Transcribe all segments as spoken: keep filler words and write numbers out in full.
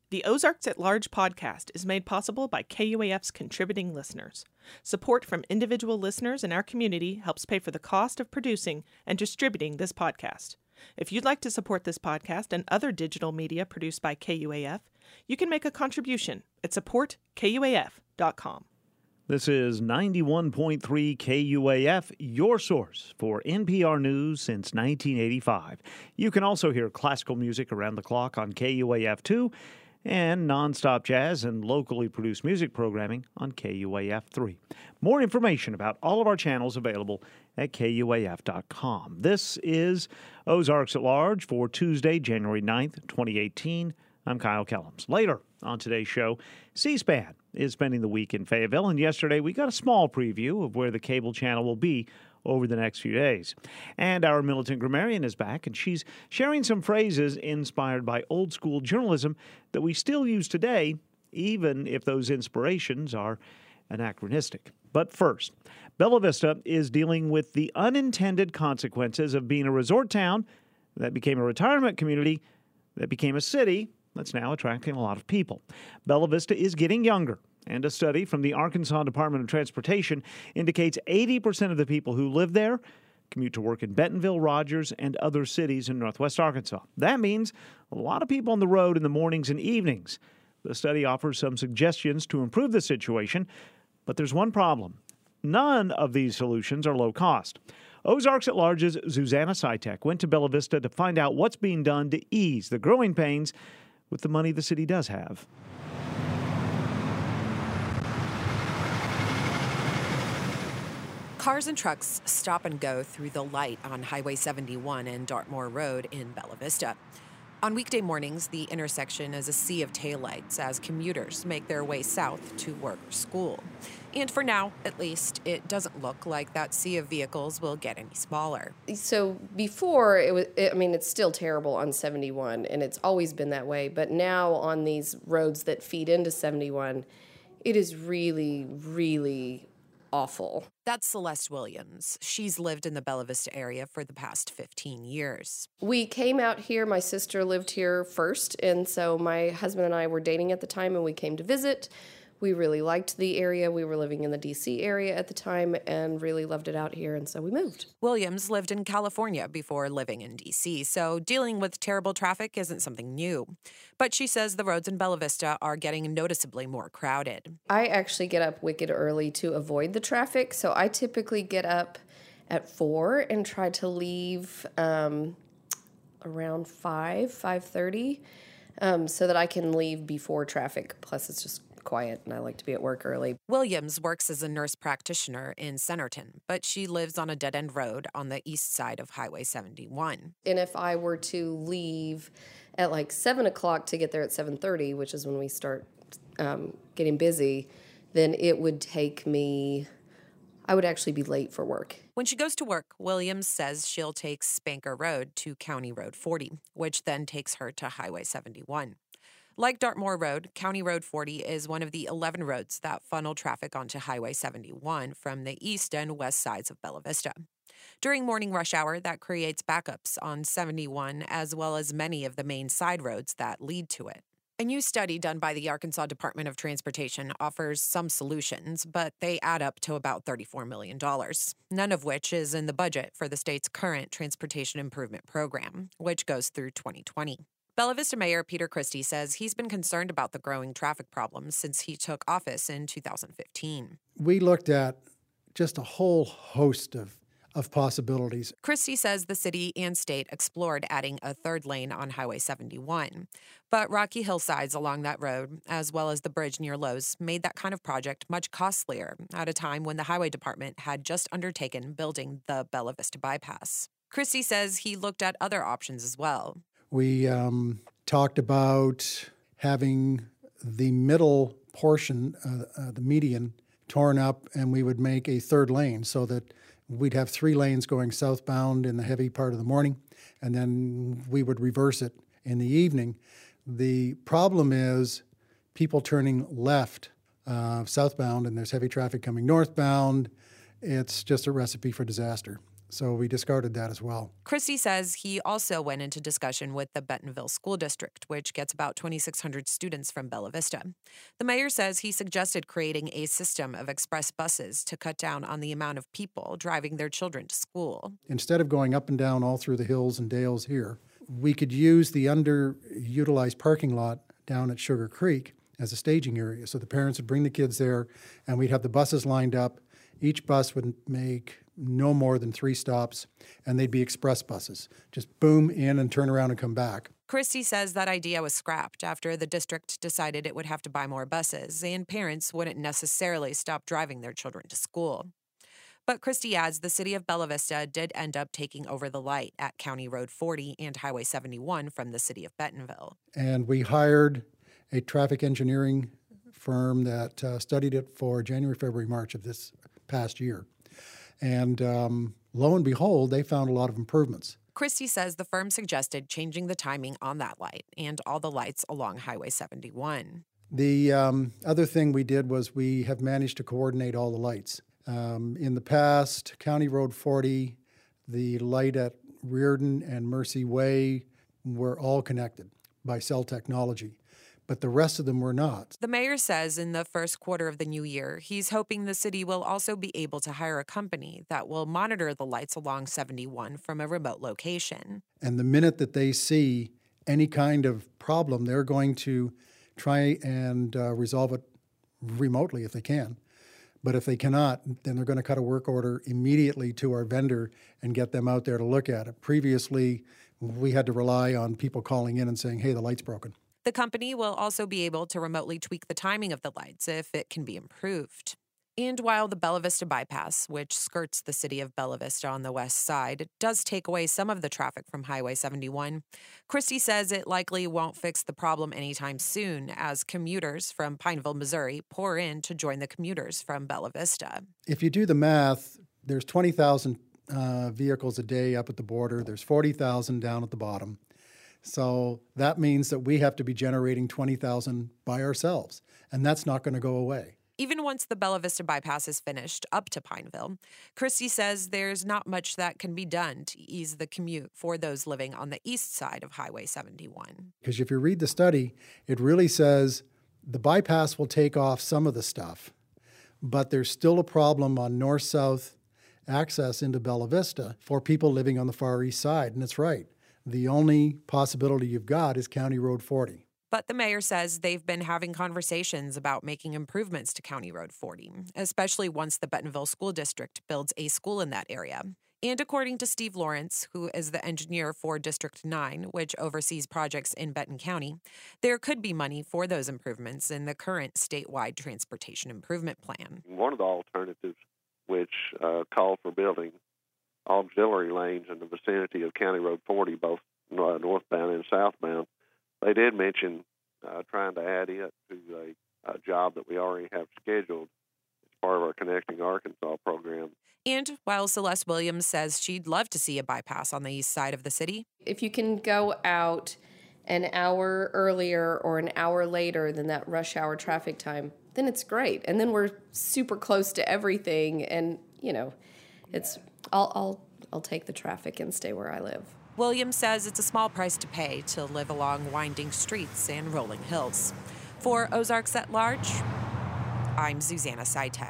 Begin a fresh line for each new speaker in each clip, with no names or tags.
The Ozarks at Large podcast is made possible by K U A F's contributing listeners. Support from individual listeners in our community helps pay for the cost of producing and distributing this podcast. If you'd like to support this podcast and other digital media produced by K U A F, you can make a contribution at support k u a f dot com.
This is ninety-one point three K U A F, your source for N P R News since nineteen eighty-five. You can also hear classical music around the clock on K U A F two and nonstop jazz and locally produced music programming on K U A F three. More information about all of our channels available at K U A F dot com. This is Ozarks at Large for Tuesday, January ninth, twenty eighteen. I'm Kyle Kellums. Later on today's show, C-SPAN is spending the week in Fayetteville, and yesterday we got a small preview of where the cable channel will be over the next few days. And our militant grammarian is back, and she's sharing some phrases inspired by old-school journalism that we still use today, even if those inspirations are anachronistic. But first, Bella Vista is dealing with the unintended consequences of being a resort town that became a retirement community that became a city that's now attracting a lot of people. Bella Vista is getting younger, and a study from the Arkansas Department of Transportation indicates eighty percent of the people who live there commute to work in Bentonville, Rogers, and other cities in northwest Arkansas. That means a lot of people on the road in the mornings and evenings. The study offers some suggestions to improve the situation, but there's one problem. None of these solutions are low cost. Ozarks at Large's Susanna Sitek went to Bella Vista to find out what's being done to ease the growing pains with the money the city does have.
Cars and trucks stop and go through the light on Highway seventy-one and Dartmoor Road in Bella Vista. On weekday mornings, the intersection is a sea of taillights as commuters make their way south to work or school. And for now, at least, it doesn't look like that sea of vehicles will get any smaller.
So before, it was, it, I mean, it's still terrible on seventy-one, and it's always been that way. But now on these roads that feed into seventy-one, it is really, really awful.
That's Celeste Williams. She's lived in the Bella Vista area for the past fifteen years.
We came out here. My sister lived here first, and so my husband and I were dating at the time, and we came to visit. We really liked the area. We were living in the D C area at the time and really loved it out here, and so we moved.
Williams lived in California before living in D C, so dealing with terrible traffic isn't something new. But she says the roads in Bella Vista are getting noticeably more crowded.
I actually get up wicked early to avoid the traffic, so I typically get up at four and try to leave um, around five, five thirty, um, so that I can leave before traffic. Plus, it's just quiet, and I like to be at work early.
Williams works as a nurse practitioner in Centerton, but she lives on a dead-end road on the east side of Highway seventy-one.
And if I were to leave at like seven o'clock to get there at seven thirty, which is when we start um, getting busy, then it would take me, I would actually be late for work.
When she goes to work, Williams says she'll take Spanker Road to County Road forty, which then takes her to Highway seventy-one. Like Dartmoor Road, County Road forty is one of the eleven roads that funnel traffic onto Highway seventy-one from the east and west sides of Bella Vista. During morning rush hour, that creates backups on seventy-one as well as many of the main side roads that lead to it. A new study done by the Arkansas Department of Transportation offers some solutions, but they add up to about thirty-four million dollars, none of which is in the budget for the state's current Transportation Improvement Program, which goes through twenty twenty. Bella Vista Mayor Peter Christie says he's been concerned about the growing traffic problems since he took office in two thousand fifteen.
We looked at just a whole host of, of possibilities.
Christie says the city and state explored adding a third lane on Highway seventy-one, but rocky hillsides along that road, as well as the bridge near Lowe's, made that kind of project much costlier at a time when the Highway Department had just undertaken building the Bella Vista bypass. Christie says he looked at other options as well.
We um, talked about having the middle portion, uh, uh, the median, torn up, and we would make a third lane so that we'd have three lanes going southbound in the heavy part of the morning, and then we would reverse it in the evening. The problem is people turning left uh, southbound, and there's heavy traffic coming northbound. It's just a recipe for disaster. So we discarded that as well.
Christie says he also went into discussion with the Bentonville School District, which gets about twenty-six hundred students from Bella Vista. The mayor says he suggested creating a system of express buses to cut down on the amount of people driving their children to school.
Instead of going up and down all through the hills and dales here, we could use the underutilized parking lot down at Sugar Creek as a staging area. So the parents would bring the kids there, and we'd have the buses lined up. Each bus would make no more than three stops, and they'd be express buses. Just boom, in and turn around and come back.
Christie says that idea was scrapped after the district decided it would have to buy more buses, and parents wouldn't necessarily stop driving their children to school. But Christie adds the city of Bella Vista did end up taking over the light at County Road forty and Highway seventy-one from the city of Bentonville.
And we hired a traffic engineering firm that uh, studied it for January, February, March of this past year. And um, lo and behold, they found a lot of improvements.
Christie says the firm suggested changing the timing on that light and all the lights along Highway seventy-one.
The um, other thing we did was we have managed to coordinate all the lights. Um, in the past, County Road forty, the light at Reardon and Mercy Way were all connected by cell technology, but the rest of them were not.
The mayor says in the first quarter of the new year, he's hoping the city will also be able to hire a company that will monitor the lights along seventy-one from a remote location.
And the minute that they see any kind of problem, they're going to try and uh, resolve it remotely if they can. But if they cannot, then they're going to cut a work order immediately to our vendor and get them out there to look at it. Previously, we had to rely on people calling in and saying, hey, the light's broken.
The company will also be able to remotely tweak the timing of the lights if it can be improved. And while the Bella Vista bypass, which skirts the city of Bella Vista on the west side, does take away some of the traffic from Highway seventy-one, Christie says it likely won't fix the problem anytime soon as commuters from Pineville, Missouri pour in to join the commuters from Bella Vista.
If you do the math, there's twenty thousand uh, vehicles a day up at the border. There's forty thousand down at the bottom. So that means that we have to be generating twenty thousand by ourselves, and that's not going to go away.
Even once the Bella Vista bypass is finished up to Pineville, Christie says there's not much that can be done to ease the commute for those living on the east side of Highway seventy-one.
Because if you read the study, it really says the bypass will take off some of the stuff, but there's still a problem on north-south access into Bella Vista for people living on the far east side, and it's right. The only possibility you've got is County Road forty.
But the mayor says they've been having conversations about making improvements to County Road forty, especially once the Bentonville School District builds a school in that area. And according to Steve Lawrence, who is the engineer for District nine, which oversees projects in Benton County, there could be money for those improvements in the current statewide transportation improvement plan.
One of the alternatives, which uh, called for building auxiliary lanes in the vicinity of County Road forty, both uh, northbound and southbound, they did mention uh, trying to add it to a, a job that we already have scheduled as part of our Connecting Arkansas program.
And while Celeste Williams says she'd love to see a bypass on the east side of the city,
if you can go out an hour earlier or an hour later than that rush hour traffic time, then it's great. And then we're super close to everything. And, you know, it's I'll I'll I'll take the traffic and stay where I live.
Williams says it's a small price to pay to live along winding streets and rolling hills. For Ozarks at Large, I'm Susanna Sitek.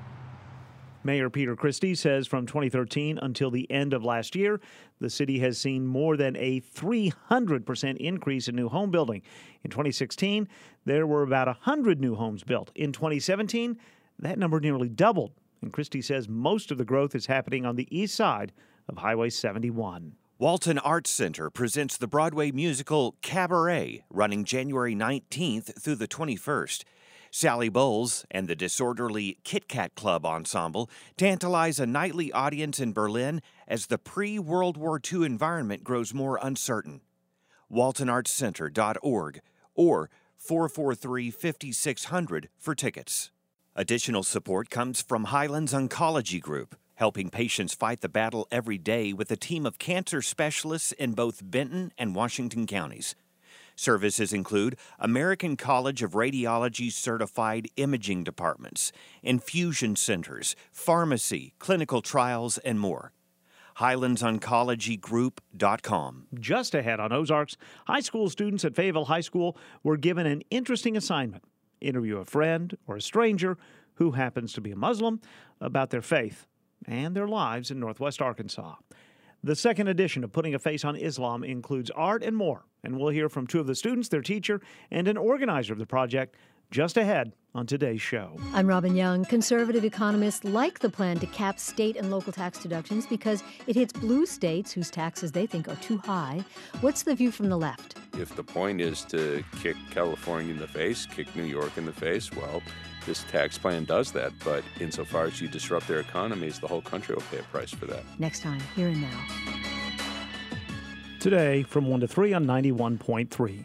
Mayor Peter Christie says from twenty thirteen until the end of last year, the city has seen more than a three hundred percent increase in new home building. In twenty sixteen, there were about one hundred new homes built. In twenty seventeen, that number nearly doubled. And Christie says most of the growth is happening on the east side of Highway seventy-one.
Walton Arts Center presents the Broadway musical Cabaret, running January nineteenth through the twenty-first. Sally Bowles and the disorderly Kit Kat Club Ensemble tantalize a nightly audience in Berlin as the pre-World War Two environment grows more uncertain. walton arts center dot org or four four three, five six zero zero for tickets. Additional support comes from Highlands Oncology Group, helping patients fight the battle every day with a team of cancer specialists in both Benton and Washington counties. Services include American College of Radiology certified imaging departments, infusion centers, pharmacy, clinical trials, and more. highlands oncology group dot com.
Just ahead on Ozarks, high school students at Fayetteville High School were given an interesting assignment. Interview a friend or a stranger who happens to be a Muslim about their faith and their lives in Northwest Arkansas. The second edition of Putting a Face on Islam includes art and more, and we'll hear from two of the students, their teacher, and an organizer of the project just ahead on today's show.
I'm Robin Young. Conservative economists like the plan to cap state and local tax deductions because it hits blue states whose taxes they think are too high. What's the view from the left?
If the point is to kick California in the face, kick New York in the face, well, this tax plan does that. But insofar as you disrupt their economies, the whole country will pay a price for that.
Next time, Here and Now.
Today, from one to three on ninety-one point three.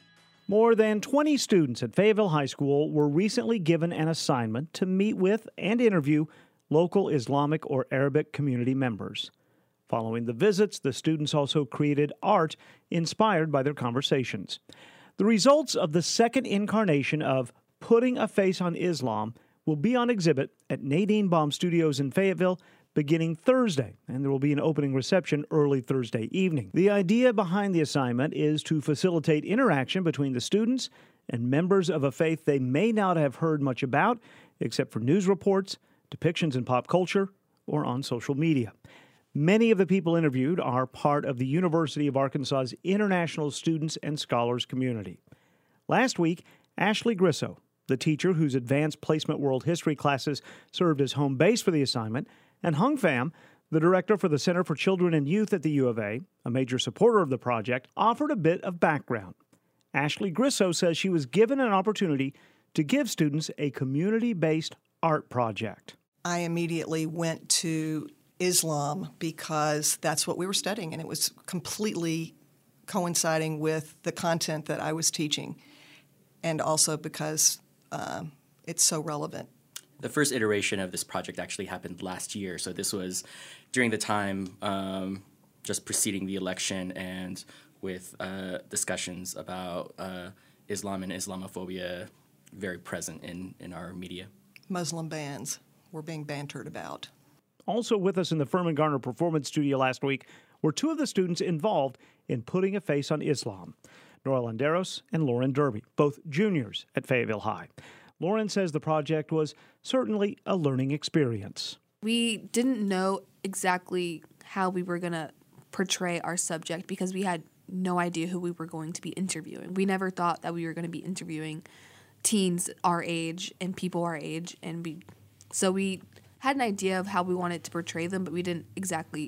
More than twenty students at Fayetteville High School were recently given an assignment to meet with and interview local Islamic or Arabic community members. Following the visits, the students also created art inspired by their conversations. The results of the second incarnation of Putting a Face on Islam will be on exhibit at Nadine Baum Studios in Fayetteville beginning Thursday, and there will be an opening reception early Thursday evening. The idea behind the assignment is to facilitate interaction between the students and members of a faith they may not have heard much about, except for news reports, depictions in pop culture, or on social media. Many of the people interviewed are part of the University of Arkansas's international students and scholars community. Last week, Ashley Grisso, the teacher whose advanced placement world history classes served as home base for the assignment, and Hung Pham, the director for the Center for Children and Youth at the U of A, a major supporter of the project, offered a bit of background. Ashley Grisso says she was given an opportunity to give students a community-based art project.
I immediately went to Islam because that's what we were studying, and it was completely coinciding with the content that I was teaching, and also because uh, it's so relevant.
The first iteration of this project actually happened last year, so this was during the time um, just preceding the election and with uh, discussions about uh, Islam and Islamophobia very present in, in our media.
Muslim bans were being bantered about.
Also with us in the Furman Garner Performance Studio last week were two of the students involved in Putting a Face on Islam, Nora Landeros and Lauren Derby, both juniors at Fayetteville High. Lauren says the project was certainly a learning experience.
We didn't know exactly how we were going to portray our subject because we had no idea who we were going to be interviewing. We never thought that we were going to be interviewing teens our age and people our age, and we so we had an idea of how we wanted to portray them, but we didn't exactly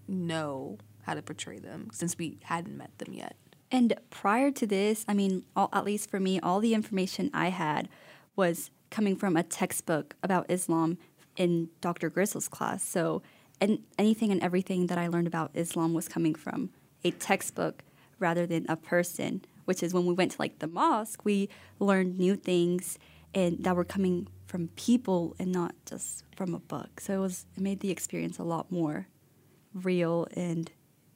know how to portray them since we hadn't met them yet.
And prior to this, I mean, all, at least for me, all the information I had was coming from a textbook about Islam in Doctor Grissel's class. So and anything and everything that I learned about Islam was coming from a textbook rather than a person, which is when we went to like the mosque, we learned new things and that were coming from people and not just from a book. So it was it made the experience a lot more real and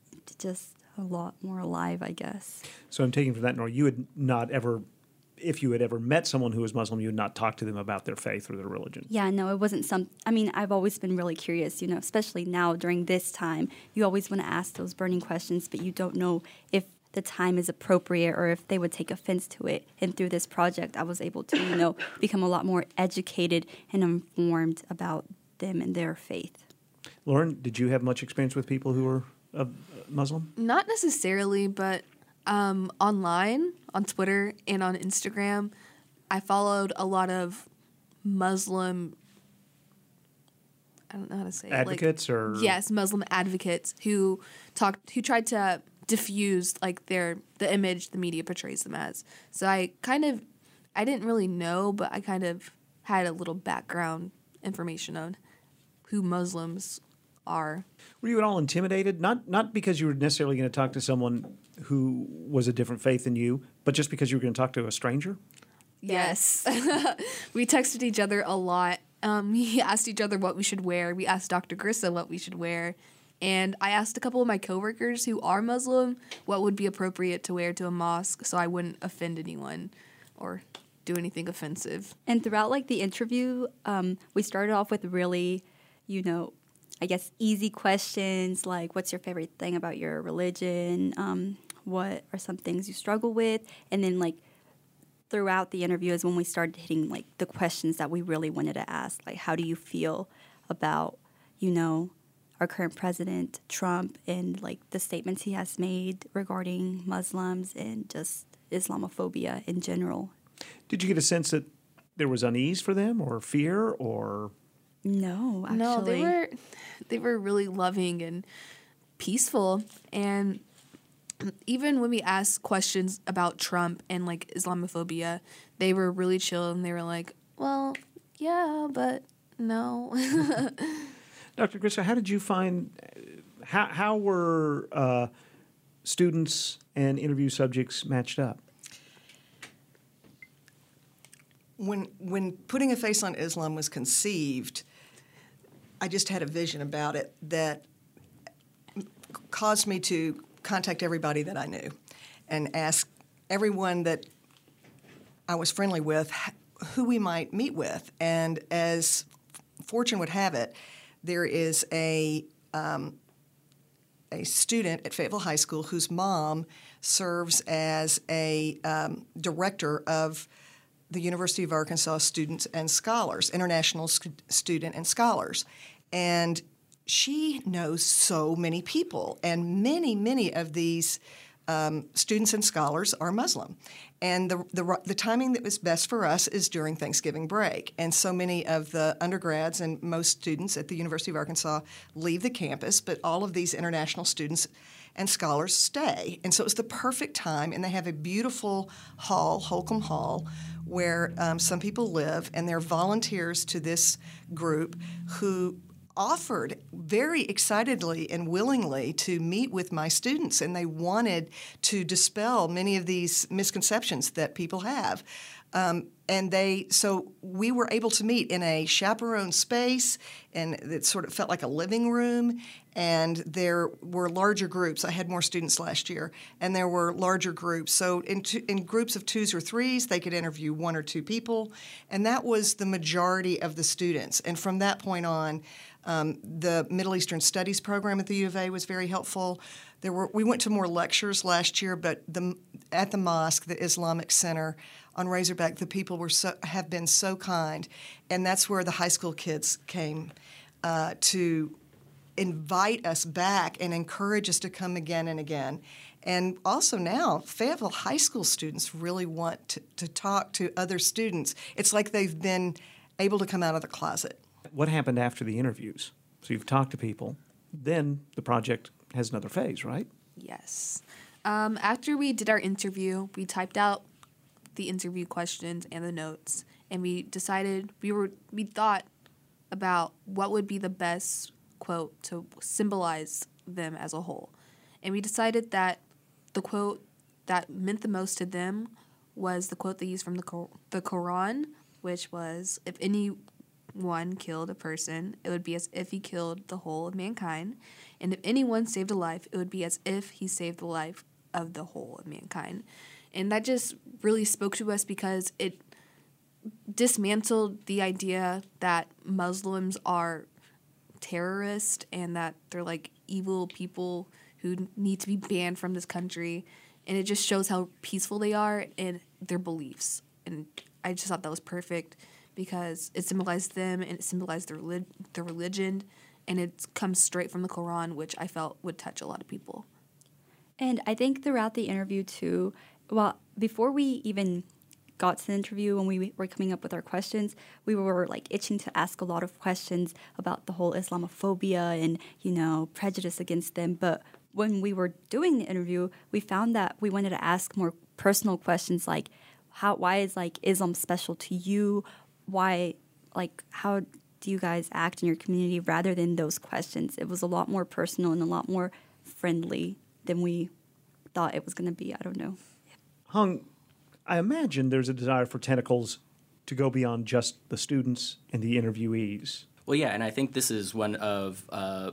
just a lot more alive, I guess.
So I'm taking from that, Nora, you had not ever, if you had ever met someone who was Muslim, you had not talked to them about their faith or their religion.
Yeah, no, it wasn't some, I mean, I've always been really curious, you know, especially now during this time. You always want to ask those burning questions, but you don't know if the time is appropriate or if they would take offense to it. And through this project, I was able to, you know, become a lot more educated and informed about them and their faith.
Lauren, did you have much experience with people who were uh, Muslim?
Not necessarily, but um, online, on Twitter and on Instagram, I followed a lot of Muslim, I don't know how to say
advocates
it. Like,
or
yes, Muslim advocates who talked, who tried to diffuse like their the image the media portrays them as. So I kind of, I didn't really know, but I kind of had a little background information on who Muslims are.
Were you at all intimidated? Not not because you were necessarily going to talk to someone who was a different faith than you, but just because you were going to talk to a stranger?
Yes. We texted each other a lot. Um, we asked each other what we should wear. We asked Doctor Grissa what we should wear. And I asked a couple of my coworkers who are Muslim what would be appropriate to wear to a mosque so I wouldn't offend anyone or do anything offensive.
And throughout like the interview, um, we started off with really, you know, I guess, easy questions like, what's your favorite thing about your religion? Um, what are some things you struggle with? And then, like, throughout the interview is when we started hitting, like, the questions that we really wanted to ask. Like, how do you feel about, you know, our current president, Trump, and, like, the statements he has made regarding Muslims and just Islamophobia in general?
Did you get a sense that there was unease for them or fear or...
No, actually.
No, they were they were really loving and peaceful. And even when we asked questions about Trump and like Islamophobia, they were really chill and they were like, well, yeah, but no.
Doctor Griswold, how did you find, how, how were uh, students and interview subjects matched up?
When when putting a face on Islam was conceived, I just had a vision about it that caused me to contact everybody that I knew and ask everyone that I was friendly with who we might meet with. And as fortune would have it, there is a um, a student at Fayetteville High School whose mom serves as a um, director of the University of Arkansas Students and Scholars, International St- Student and Scholars. And she knows so many people, and many, many of these um, students and scholars are Muslim. And the, the the timing that was best for us is during Thanksgiving break. And so many of the undergrads and most students at the University of Arkansas leave the campus, but all of these international students and scholars stay. And so it was the perfect time, and they have a beautiful hall, Holcomb Hall, where um, some people live, and they're volunteers to this group who offered very excitedly and willingly to meet with my students, and they wanted to dispel many of these misconceptions that people have. Um, and they, so we were able to meet in a chaperone space, and it sort of felt like a living room. And there were larger groups. I had more students last year, and there were larger groups. So in, two, in groups of twos or threes, they could interview one or two people, and that was the majority of the students. And from that point on, um, the Middle Eastern Studies program at the U of A was very helpful. There were we went to more lectures last year, but the, at the mosque, the Islamic Center on Razorback, the people were so, have been so kind, and that's where the high school kids came uh, to invite us back and encourage us to come again and again. And also now, Fayetteville high school students really want to, to talk to other students. It's like they've been able to come out of the closet.
What happened after the interviews? So you've talked to people. Then the project has another phase, right?
Yes. Um, after we did our interview, we typed out the interview questions and the notes, and we decided we were we thought about what would be the best quote to symbolize them as a whole. And we decided that the quote that meant the most to them was the quote they used from the Qur- the Quran, which was, if anyone killed a person, it would be as if he killed the whole of mankind. And if anyone saved a life, it would be as if he saved the life of the whole of mankind. And that just really spoke to us because it dismantled the idea that Muslims are terrorists and that they're like evil people who need to be banned from this country. And it just shows how peaceful they are and their beliefs. And I just thought that was perfect because it symbolized them and it symbolized their, relig- their religion. And it comes straight from the Quran, which I felt would touch a lot of people.
And I think throughout the interview, too, well, before we even got to the interview, when we were coming up with our questions, we were, like, itching to ask a lot of questions about the whole Islamophobia and, you know, prejudice against them. But when we were doing the interview, we found that we wanted to ask more personal questions like, how, why is, like, Islam special to you? Why, like, how do you guys act in your community rather than those questions? It was a lot more personal and a lot more friendly than we thought it was going to be. I don't know.
Hung, I imagine there's a desire for Tentacles to go beyond just the students and the interviewees.
Well, yeah, and I think this is one of uh,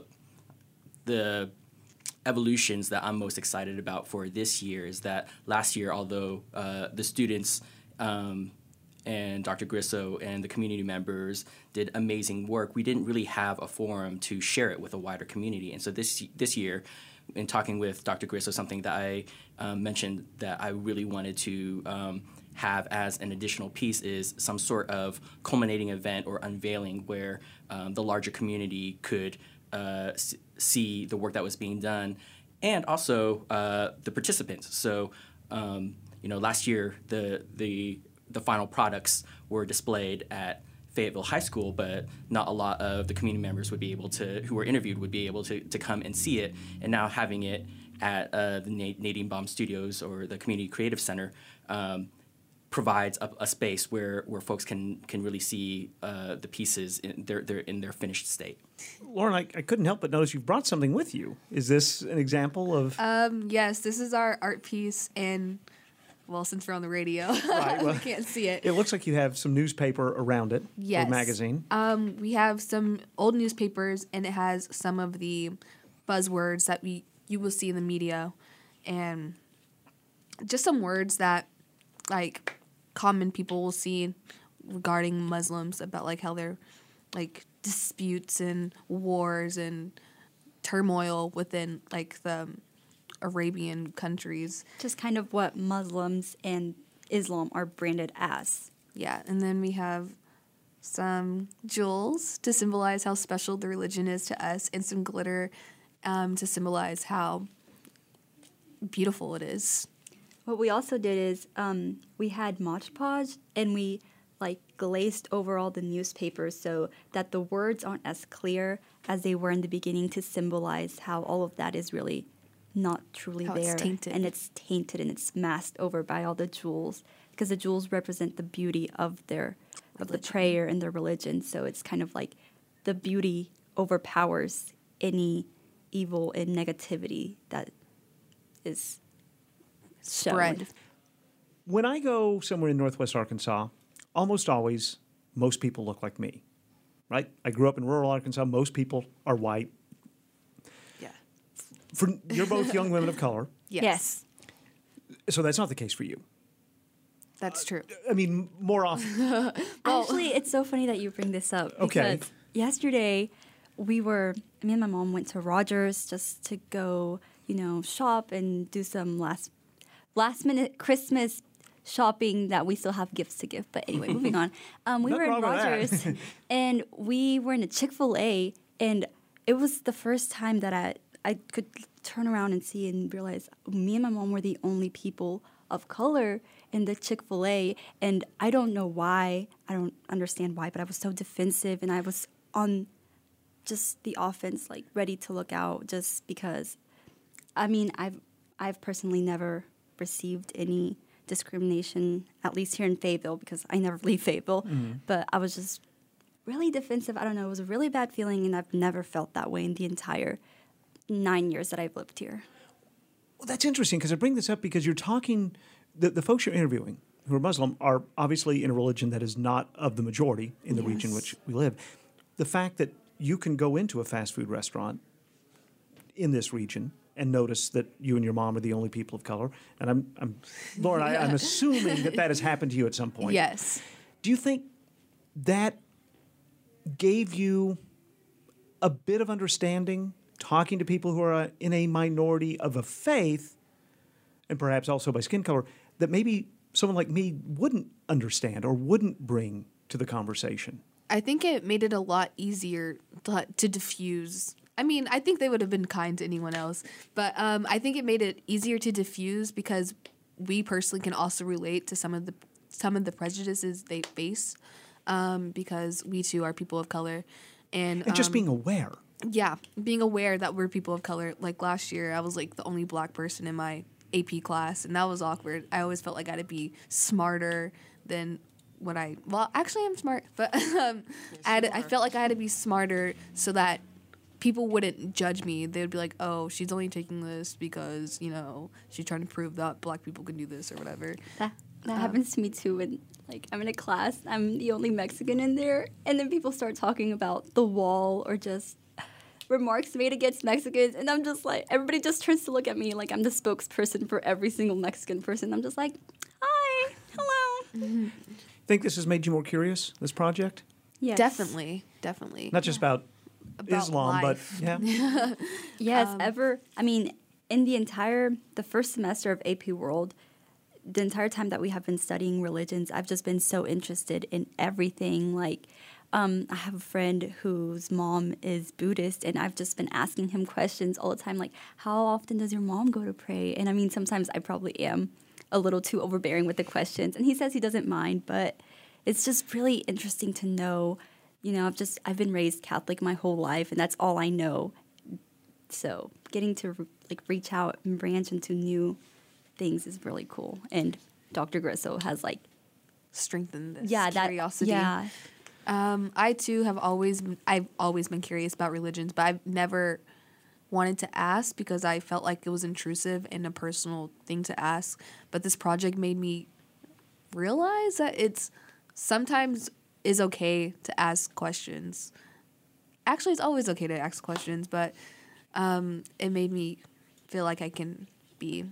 the evolutions that I'm most excited about for this year is that last year, although uh, the students um, and Doctor Grisso and the community members did amazing work, we didn't really have a forum to share it with a wider community. And so this this year, in talking with Doctor Grisso, something that I um, mentioned that I really wanted to um, have as an additional piece is some sort of culminating event or unveiling where um, the larger community could uh, s- see the work that was being done, and also uh, the participants. So, um, you know, last year the the the final products were displayed at Fayetteville High School, but not a lot of the community members would be able to, who were interviewed, would be able to, to come and see it. And now having it at uh, the Na- Nadine Baum Studios or the Community Creative Center um, provides a, a space where, where folks can can really see uh, the pieces in their, their in their finished state.
Lauren, I, I couldn't help but notice you've brought something with you. Is this an example of?
Um, yes, this is our art piece, and well, since we're on the radio,
Right, well,
we can't see it.
It looks like you have some newspaper around it.
Yes.
Or magazine.
Um, we have some old newspapers, and it has some of the buzzwords that we you will see in the media, and just some words that like common people will see regarding Muslims about like how they're like disputes and wars and turmoil within like the Arabian countries.
Just kind of what Muslims and Islam are branded as.
Yeah, and then we have some jewels to symbolize how special the religion is to us, and some glitter um, to symbolize how beautiful it is.
What we also did is um, we had Mod Podge, and we like glazed over all the newspapers so that the words aren't as clear as they were in the beginning, to symbolize how all of that is really not truly
How
there.
it's tainted.
And it's tainted and it's masked over by all the jewels, because the jewels represent the beauty of their of the prayer and their religion. So it's kind of like the beauty overpowers any evil and negativity that is
Spread.
shown.
When I go somewhere in Northwest Arkansas, almost always most people look like me, right? I grew up in rural Arkansas. Most people are white.
Yeah.
For, you're both young women of color.
Yes.
Yes.
So that's not the case for you.
That's true.
I mean, more often.
Actually, it's so funny that you bring this up.
Okay.
Because yesterday, we were, me and my mom went to Rogers just to go, you know, shop and do some last last minute Christmas shopping that we still have gifts to give. But anyway, moving on. Um, we
Nothing
were in
wrong with that.
Rogers, and we were in a Chick-fil-A, and it was the first time that I, I could turn around and see and realize me and my mom were the only people of color in the Chick-fil-A, and I don't know why, I don't understand why, but I was so defensive, and I was on just the offense, like ready to look out, just because, I mean, I've I've personally never received any discrimination, at least here in Fayetteville, because I never leave Fayetteville,
Mm-hmm.
but I was just really defensive. I don't know, it was a really bad feeling, and I've never felt that way in the entire nine years that I've lived here.
Well, that's interesting, because I bring this up because you're talking, the, the folks you're interviewing who are Muslim are obviously in a religion that is not of the majority in the
Yes.
region in which we live. The fact that you can go into a fast food restaurant in this region and notice that you and your mom are the only people of color, and I'm, I'm Lauren, I, I'm assuming that that has happened to you at some point.
Yes.
Do you think that gave you a bit of understanding talking to people who are in a minority of a faith, and perhaps also by skin color, that maybe someone like me wouldn't understand or wouldn't bring to the conversation?
I think it made it a lot easier to, to diffuse. I mean, I think they would have been kind to anyone else, but um, I think it made it easier to diffuse because we personally can also relate to some of the some of the prejudices they face, um, because we too are people of color, and,
And just
um,
being aware.
Yeah, being aware that we're people of color. Like last year, I was like the only black person in my A P class, and that was awkward. I always felt like I had to be smarter than what I. Well, actually, I'm smart, but um, I had to, I felt like I had to be smarter so that people wouldn't judge me. They would be like, "Oh, she's only taking this because you know she's trying to prove that black people can do this or whatever."
That that
Um,
happens to me too when like I'm in a class, I'm the only Mexican in there, and then people start talking about the wall or just remarks made against Mexicans, and I'm just like, everybody just turns to look at me like I'm the spokesperson for every single Mexican person. I'm just like, hi, hello.
Mm-hmm.
Think this has made you more curious, this project?
Yes. Definitely, definitely.
Not just about,
About
Islam,
life.
but yeah.
Yes,
Um,
ever. I mean, in the entire, the first semester of A P World, the entire time that we have been studying religions, I've just been so interested in everything. Like, um, I have a friend whose mom is Buddhist, and I've just been asking him questions all the time, like, how often does your mom go to pray? And I mean, sometimes I probably am a little too overbearing with the questions, and he says he doesn't mind, but it's just really interesting to know. You know, I've just, I've been raised Catholic my whole life, and that's all I know. So getting to, like, reach out and branch into new things is really cool. And Doctor Grisso has, like,
strengthened this
yeah, that,
curiosity.
Yeah.
Um, I too have always I've always been curious about religions, but I've never wanted to ask because I felt like it was intrusive and a personal thing to ask. But this project made me realize that it's sometimes is okay to ask questions. Actually, it's always okay to ask questions, but um, it made me feel like I can be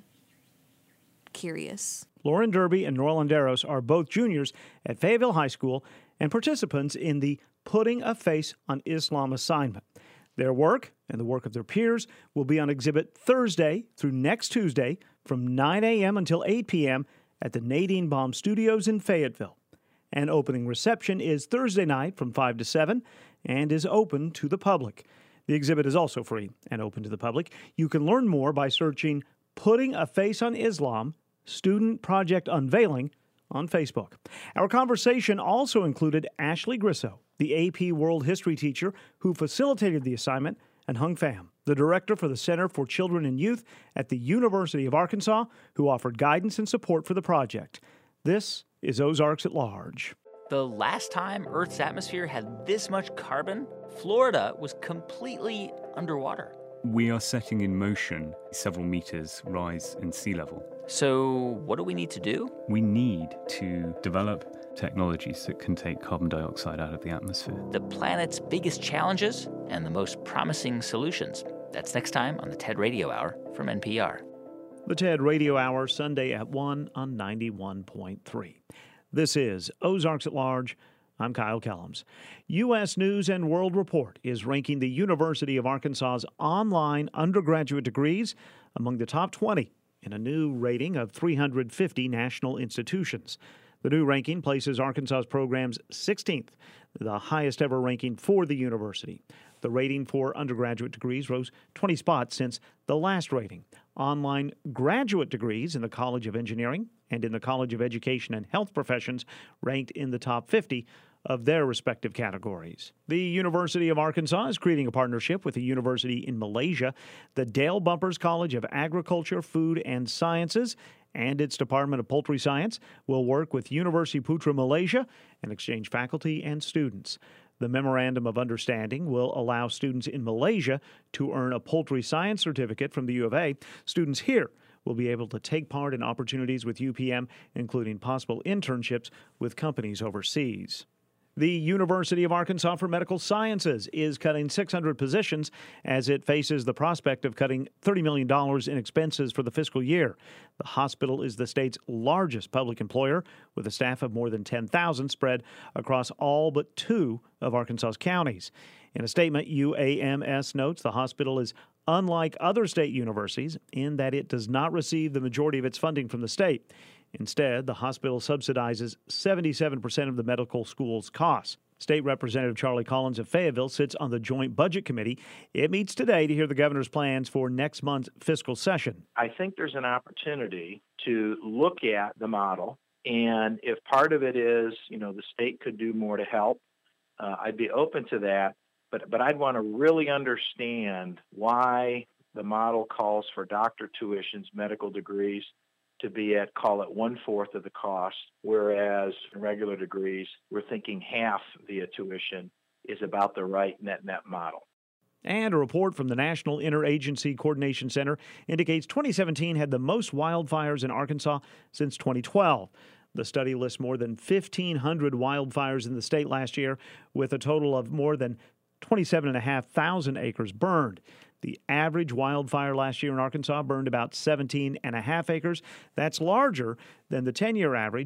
curious.
Lauren Derby and Nora Landeros are both juniors at Fayetteville High School and participants in the Putting a Face on Islam assignment. Their work and the work of their peers will be on exhibit Thursday through next Tuesday from nine a.m. until eight p.m. at the Nadine Baum Studios in Fayetteville. An opening reception is Thursday night from five to seven and is open to the public. The exhibit is also free and open to the public. You can learn more by searching Putting a Face on Islam Student Project Unveiling on Facebook. Our conversation also included Ashley Grisso, the A P World History teacher who facilitated the assignment, and Hung Pham, the director for the Center for Children and Youth at the University of Arkansas, who offered guidance and support for the project. This is Ozarks at Large.
The last time Earth's atmosphere had this much carbon, Florida was completely underwater.
We are setting in motion several meters rise in sea level.
So what do we need to do?
We need to develop technologies that can take carbon dioxide out of the atmosphere.
The planet's biggest challenges and the most promising solutions. That's next time on the TED Radio Hour from N P R.
The TED Radio Hour, Sunday at one on ninety-one point three. This is Ozarks at Large. I'm Kyle Kellums. U S News and World Report is ranking the University of Arkansas's online undergraduate degrees among the top twenty in a new rating of three hundred fifty national institutions. The new ranking places Arkansas's programs sixteenth, the highest ever ranking for the university. The rating for undergraduate degrees rose twenty spots since the last rating. Online graduate degrees in the College of Engineering and in the College of Education and Health Professions ranked in the top fifty of their respective categories. The University of Arkansas is creating a partnership with a university in Malaysia. The Dale Bumpers College of Agriculture, Food, and Sciences and its Department of Poultry Science will work with University Putra Malaysia and exchange faculty and students. The Memorandum of Understanding will allow students in Malaysia to earn a poultry science certificate from the U of A. Students here will be able to take part in opportunities with U P M, including possible internships with companies overseas. The University of Arkansas for Medical Sciences is cutting six hundred positions as it faces the prospect of cutting thirty million dollars in expenses for the fiscal year. The hospital is the state's largest public employer, with a staff of more than ten thousand spread across all but two of Arkansas's counties. In a statement, U A M S notes the hospital is unlike other state universities in that it does not receive the majority of its funding from the state. Instead, the hospital subsidizes seventy-seven percent of the medical school's costs. State Representative Charlie Collins of Fayetteville sits on the Joint Budget Committee. It meets today to hear the governor's plans for next month's fiscal session.
I think there's an opportunity to look at the model, and if part of it is, you know, the state could do more to help, uh, I'd be open to that. But, but I'd want to really understand why the model calls for doctor tuitions, medical degrees, to be at, call it, one-fourth of the cost, whereas in regular degrees, we're thinking half via tuition is about the right net-net model.
And a report from the National Interagency Coordination Center indicates twenty seventeen had the most wildfires in Arkansas since twenty twelve. The study lists more than fifteen hundred wildfires in the state last year, with a total of more than twenty-seven thousand five hundred acres burned. The average wildfire last year in Arkansas burned about seventeen and a half acres. That's larger than the ten-year average of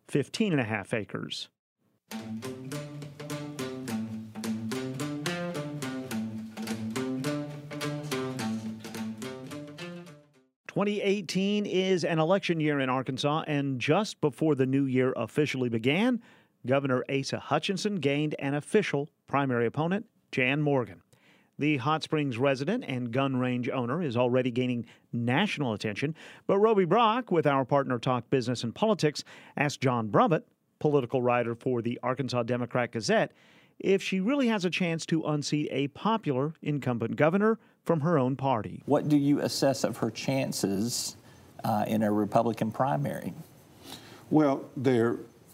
fifteen and a half acres. twenty eighteen is an election year in Arkansas, and just before the new year officially began, Governor Asa Hutchinson gained an official primary opponent, Jan Morgan. The Hot Springs resident and gun range owner is already gaining national attention, but Roby Brock, with our partner Talk Business and Politics, asked John Brummett, political writer for the Arkansas Democrat Gazette, if she really has a chance to unseat a popular incumbent governor from her own party.
What do you assess of her chances uh, in a Republican primary?
Well, they're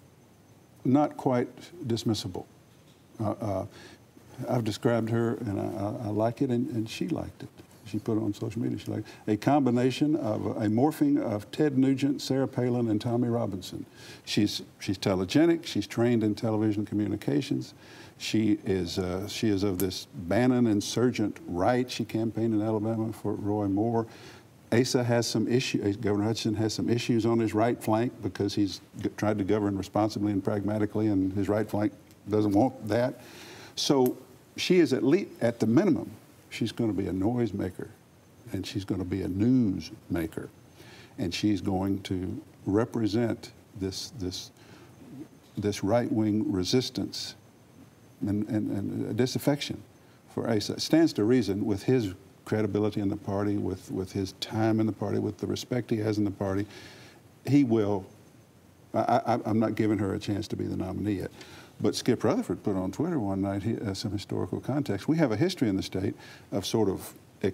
not quite dismissible. Uh, uh, I've described her, and I, I like it, and, and she liked it. She put it on social media. She liked it. A combination of a morphing of Ted Nugent, Sarah Palin, and Tommy Robinson. She's she's telegenic. She's trained in television communications. She is uh, she is of this Bannon insurgent right. She campaigned in Alabama for Roy Moore. Asa has some issues. Governor Hutchinson has some issues on his right flank because he's g- tried to govern responsibly and pragmatically, and his right flank doesn't want that. So she is at least, at the minimum, she's going to be a noisemaker, and she's going to be a news maker, and she's going to represent this this this right-wing resistance and, and, and disaffection for Asa. It stands to reason with his credibility in the party, with, with his time in the party, with the respect he has in the party, he will, I, I, I'm not giving her a chance to be the nominee yet. But Skip Rutherford put on Twitter one night he, uh, some historical context. We have a history in the state of sort of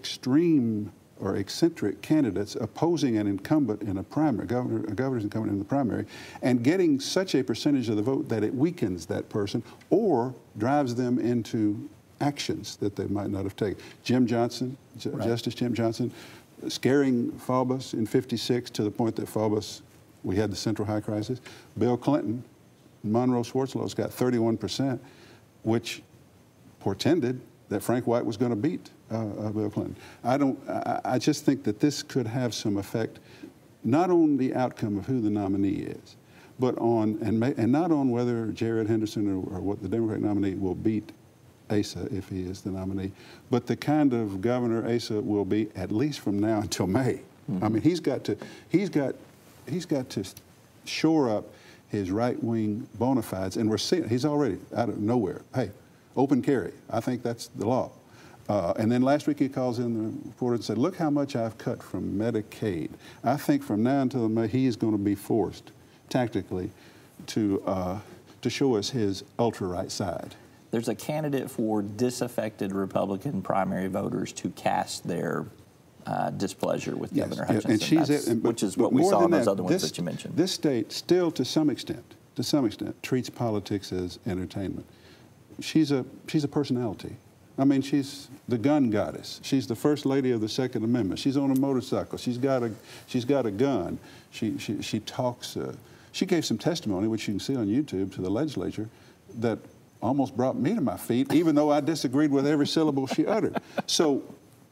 extreme or eccentric candidates opposing an incumbent in a primary, governor, a governor's incumbent in the primary, and getting such a percentage of the vote that it weakens that person or drives them into actions that they might not have taken. Jim Johnson, J- right. Justice Jim Johnson, scaring Faubus in fifty-six to the point that Faubus, we had the Central High crisis. Bill Clinton, Monroe Schwartzlow's got thirty-one percent, which portended that Frank White was going to beat uh, uh, Bill Clinton. I don't. I, I just think that this could have some effect, not on the outcome of who the nominee is, but on and may, and not on whether Jared Henderson or, or what the Democratic nominee will beat Asa if he is the nominee, but the kind of governor Asa will be at least from now until May. Mm-hmm. I mean, he's got to. He's got. He's got to shore up his right-wing bona fides, and we're seeing he's already out of nowhere. Hey, open carry. I think that's the law. Uh, and then last week he calls in the reporter and said, look how much I've cut from Medicaid. I think from now until May, he is going to be forced tactically to, uh, to show us his ultra-right side.
There's a candidate for disaffected Republican primary voters to cast their uh, displeasure with
yes.
Governor Hutchinson,
and she's
That's,
and, but,
which is what we saw in those that, other ones
this,
that you mentioned.
This state still, to some extent, to some extent, treats politics as entertainment. She's a she's a personality. I mean, she's the gun goddess. She's the first lady of the Second Amendment. She's on a motorcycle. She's got a she's got a gun. She she she talks. Uh, she gave some testimony, which you can see on YouTube, to the legislature, that almost brought me to my feet, even though I disagreed with every syllable she uttered. So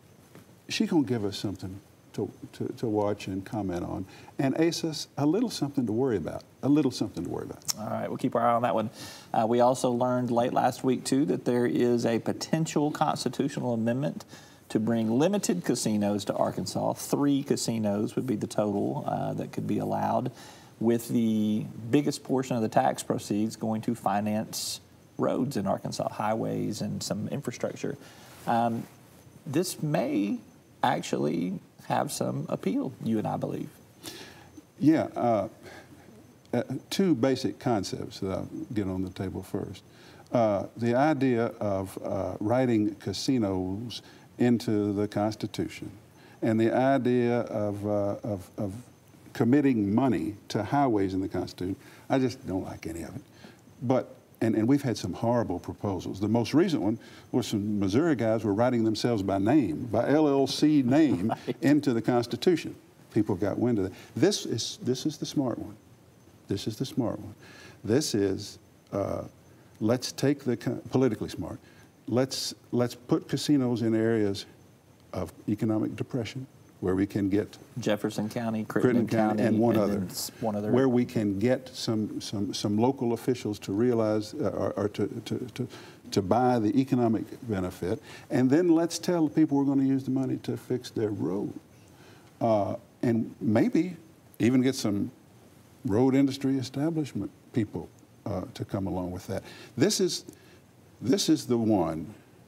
she's gonna give us something to, to, to watch and comment on, and Asa's a little something to worry about. A little something to worry about.
All right, we'll keep our eye on that one. Uh, we also learned late last week, too, that there is a potential constitutional amendment to bring limited casinos to Arkansas. Three casinos would be the total uh, that could be allowed, with the biggest portion of the tax proceeds going to finance roads in Arkansas, highways, and some infrastructure. Um, this may actually have some appeal, you and I believe.
Yeah. Uh, Uh, two basic concepts that I'll get on the table first. Uh, the idea of uh, writing casinos into the Constitution, and the idea of, uh, of, of committing money to highways in the Constitution. I just don't like any of it. But and, and we've had some horrible proposals. The most recent one was some Missouri guys were writing themselves by name, by L L C name, right, into the Constitution. People got wind of that. This is this is the smart one. This is the smart one. This is, uh, let's take the, politically smart, let's, let's put casinos in areas of economic depression, where we can get
Jefferson County, Crittenden,
Crittenden County,
County,
and one
and
other,
then s- one other.
where we can get some some some local officials to realize uh, or, or to, to to to buy the economic benefit, and then let's tell the people we're going to use the money to fix their road, uh, and maybe even get some road industry establishment people uh, to come along with that. This is this is the one.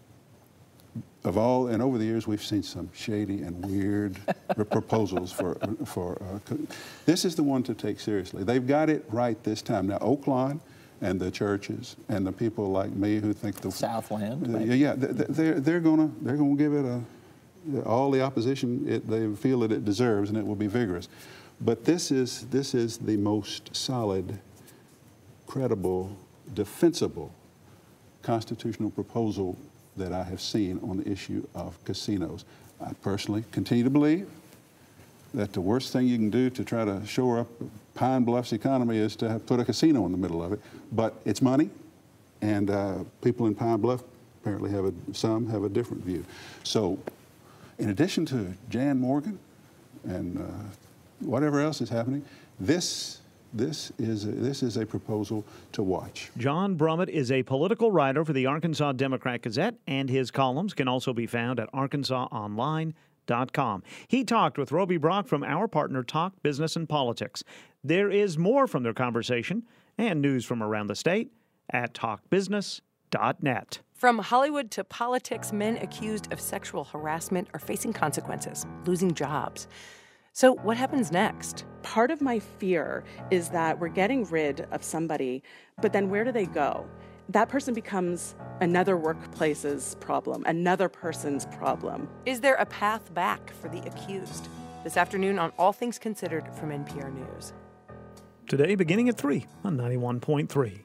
Of all, and over the years, we've seen some shady and weird proposals for, for uh, this is the one to take seriously. They've got it right this time. Now, Oaklawn and the churches and the people like me who think the
Southland,
uh, yeah, they're, they're gonna, they're gonna give it a, all the opposition it, they feel that it deserves, and it will be vigorous. But this is, this is the most solid, credible, defensible constitutional proposal that I have seen on the issue of casinos. I personally continue to believe that the worst thing you can do to try to shore up Pine Bluff's economy is to have put a casino in the middle of it. But it's money, and uh, people in Pine Bluff apparently have a, some have a different view. So in addition to Jan Morgan and uh, whatever else is happening, this This is, a, this is a proposal to watch.
John Brummett is a political writer for the Arkansas Democrat Gazette, and his columns can also be found at arkansas online dot com. He talked with Roby Brock from our partner Talk Business and Politics. There is more from their conversation and news from around the state at talk business dot net.
From Hollywood to politics, men accused of sexual harassment are facing consequences, losing jobs. So what happens next?
Part of my fear is that we're getting rid of somebody, but then where do they go? That person becomes another workplace's problem, another person's problem.
Is there a path back for the accused? This afternoon on All Things Considered from N P R News.
Today, beginning at three on ninety-one point three.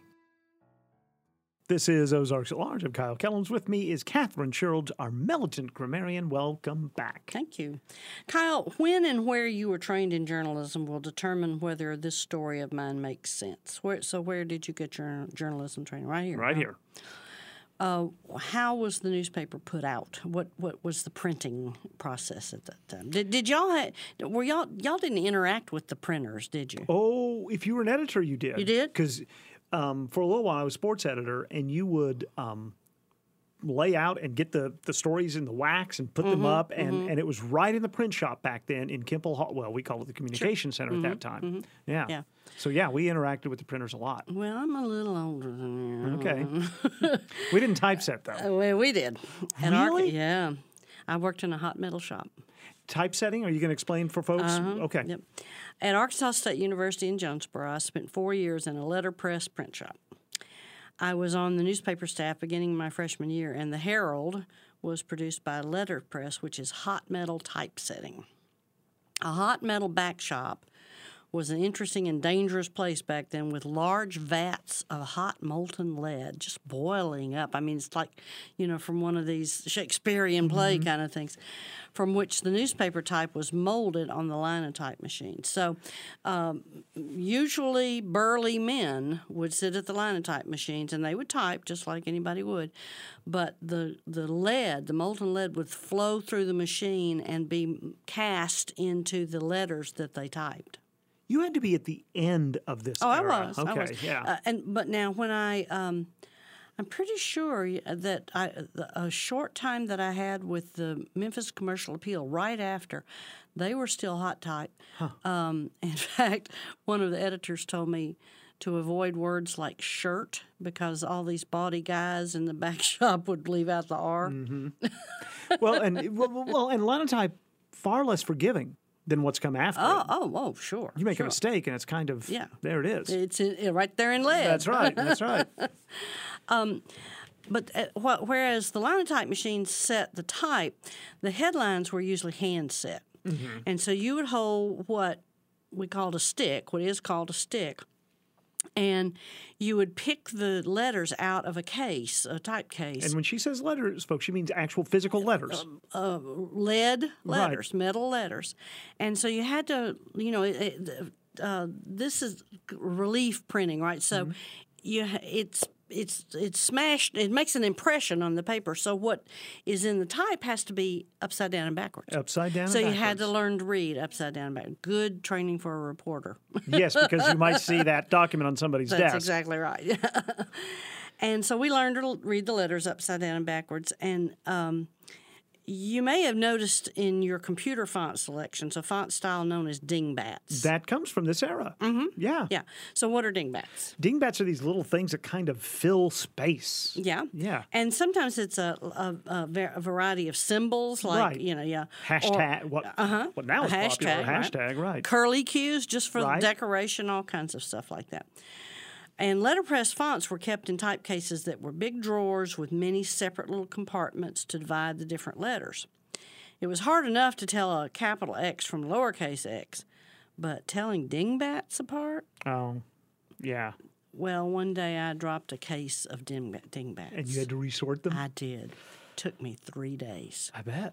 This is Ozarks at Large. I'm Kyle Kellums. With me is Catherine Sherrill, our militant grammarian. Welcome back.
Thank you. Kyle, when and where you were trained in journalism will determine whether this story of mine makes sense. Where, so where did you get your journalism training? Right here.
Right here.
Uh, how was the newspaper put out? What what was the printing process at that time? Did did y'all ha- were y'all y'all didn't interact with the printers, did you?
Oh, if you were an editor, you did.
You did?
Because um, for a little while I was sports editor, and you would um, lay out and get the, the stories in the wax and put
mm-hmm,
them up, and,
mm-hmm.
and it was right in the print shop back then in Kimple Hall. Well, we called it the Communication
sure.
Center
mm-hmm,
at that time.
Mm-hmm.
Yeah.
Yeah.
So yeah, we interacted with the printers a lot.
Well, I'm a little older than you.
Okay. We didn't typeset though.
Uh, well, we did. At
really?
Ar- yeah. I worked in a hot metal shop.
Typesetting? Are you going to explain for folks?
Uh-huh.
Okay.
Yep. At Arkansas State University in Jonesboro, I spent four years in a letterpress print shop. I was on the newspaper staff beginning my freshman year, and the Herald was produced by Letterpress, which is hot metal typesetting. A hot metal back shop was an interesting and dangerous place back then with large vats of hot molten lead just boiling up. I mean, it's like, you know, from one of these Shakespearean play mm-hmm. kind of things, from which the newspaper type was molded on the linotype machine. So um, usually burly men would sit at the linotype machines and they would type just like anybody would, but the, the lead, the molten lead would flow through the machine and be cast into the letters that they typed.
You had to be at the end of this
oh,
era.
I was.
Okay,
I was.
yeah.
Uh, and but now when I, um, I'm pretty sure that I a short time that I had with the Memphis Commercial Appeal right after, they were still hot type.
Huh.
Um, in fact, one of the editors told me to avoid words like shirt because all these bawdy guys in the back shop would leave out the R.
Mm-hmm. well, and well, well, and linotype far less forgiving than what's come after.
Oh, oh, oh, sure.
You make
sure.
a mistake, and it's kind of,
yeah.
there it is.
It's in, right there in lead.
That's right, that's right.
um, but uh, wh- whereas the linotype machines set the type, the headlines were usually hand set.
Mm-hmm.
And so you would hold what we called a stick, what is called a stick, and you would pick the letters out of a case, a type case.
And when she says letters, folks, she means actual physical letters.
Uh, uh, lead letters,
right.
metal letters. And so you had to, you know, it, it, uh, this is relief printing, right? So mm-hmm. you, it's it's it's smashed. It makes an impression on the paper. So what is in the type has to be upside down and backwards.
Upside down.
So
and
you
backwards.
had to learn to read upside down and backwards. Good training for a reporter.
Yes, because you might see that document on somebody's
That's
desk.
exactly right. And so we learned to read the letters upside down and backwards. And um, you may have noticed in your computer font selections a font style known as dingbats.
That comes from this era.
Mm-hmm.
Yeah.
Yeah. So what are dingbats?
Dingbats are these little things that kind of fill space.
Yeah.
Yeah.
And sometimes it's a, a, a, var- a variety of symbols, like,
Right.
you know, yeah.
Hashtag.
Or,
what,
uh-huh.
what now is
a
popular?
hashtag, right.
Hashtag, right.
Curly cues just for
Right.
decoration, all kinds of stuff like that. And letterpress fonts were kept in type cases that were big drawers with many separate little compartments to divide the different letters. It was hard enough to tell a capital X from lowercase x, but telling dingbats apart?
Oh, yeah.
Well, one day I dropped a case of ding- dingbats.
And you had to resort them?
I did. Took me three days.
I bet.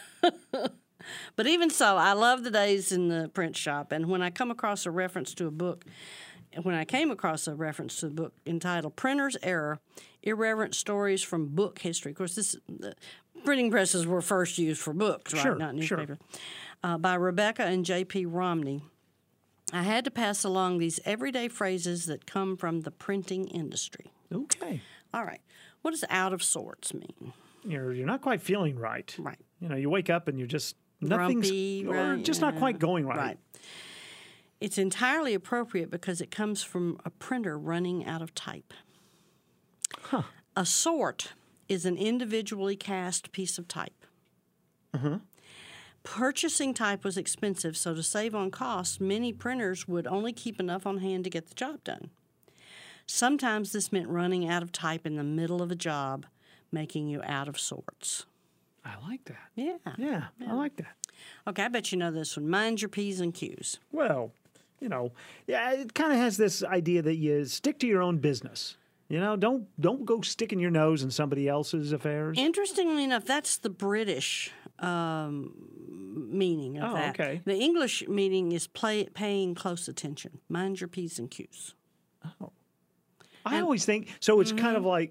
But even so, I love the days in the print shop. And when I come across a reference to a book, when I came across a reference to a book entitled Printer's Error, Irreverent Stories from Book History. Of course, this the printing presses were first used for books, right?
Sure,
Not
sure.
newspapers. Uh, by Rebecca and J P Romney. I had to pass along these everyday phrases that come from the printing industry.
Okay.
All right. What does out of sorts mean?
You're you're not quite feeling right.
Right.
You know, you wake up and you're just nothing's
Grumpy,
or
right,
just not
yeah.
quite going right.
Right. It's entirely appropriate because it comes from a printer running out of type.
Huh.
A sort is an individually cast piece of type.
Uh-huh.
Purchasing type was expensive, so to save on costs, many printers would only keep enough on hand to get the job done. Sometimes this meant running out of type in the middle of a job, making you out of sorts.
I like that.
Yeah.
Yeah, I like that.
Okay, I bet you know this one. Mind your P's and Q's.
Well, you know, yeah, it kind of has this idea that you stick to your own business. You know, don't don't go sticking your nose in somebody else's affairs.
Interestingly enough, that's the British um, meaning of
Oh,
that.
okay.
The English meaning is play, paying close attention. Mind your P's and Q's.
Oh. I always think, so it's kind of like...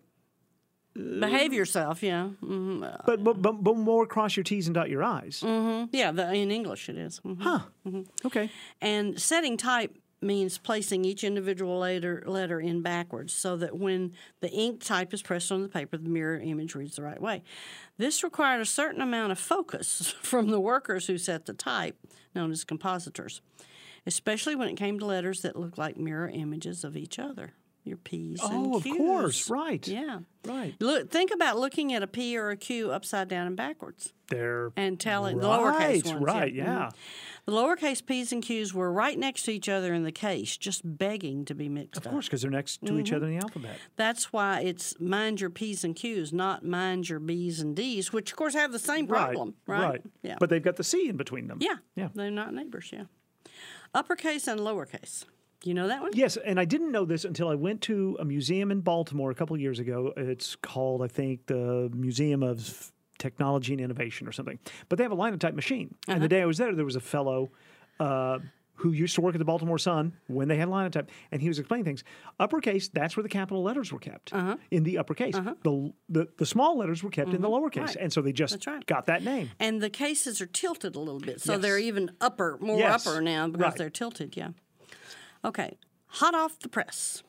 Behave yourself, yeah. Mm-hmm.
But, but but but more cross your T's and dot your I's.
Mm-hmm. Yeah, the, in English it is. Mm-hmm.
Huh.
Mm-hmm.
Okay.
And setting type means placing each individual letter, letter in backwards so that when the ink type is pressed on the paper, the mirror image reads the right way. This required a certain amount of focus from the workers who set the type, known as compositors, especially when it came to letters that looked like mirror images of each other. Your P's and
Oh, of
Q's.
course, right.
Yeah.
Right.
Look, think about looking at a P or a Q upside down and backwards.
They're
And telling the
right,
lowercase ones.
right,
yeah.
yeah.
Mhm. The lowercase P's and Q's were right next to each other in the case, just begging to be mixed
Of
up.
course, because they're next to each
Mhm.
other in the alphabet.
That's why it's mind your P's and Q's, not mind your B's and D's, which of course have the same problem, right?
Right.
Yeah.
But they've got the C in between them.
yeah.
Yeah.
They're not neighbors, yeah. Uppercase and lowercase. Do you know that one?
Yes, and I didn't know this until I went to a museum in Baltimore a couple of years ago. It's called, I think, the Museum of Technology and Innovation or something. But they have a linotype machine.
Uh-huh.
And the day I was there, there was a fellow uh, who used to work at the Baltimore Sun when they had linotype, and he was explaining things. Uppercase, that's where the capital letters were kept,
Uh-huh.
in the uppercase.
Uh-huh.
The, the the small letters were kept in the lowercase,
Right.
and so they just
That's right.
got that name.
And the cases are tilted a little bit, so
Yes.
they're even upper, more
Yes.
upper now because
Right.
they're tilted, yeah. Okay. Hot off the press.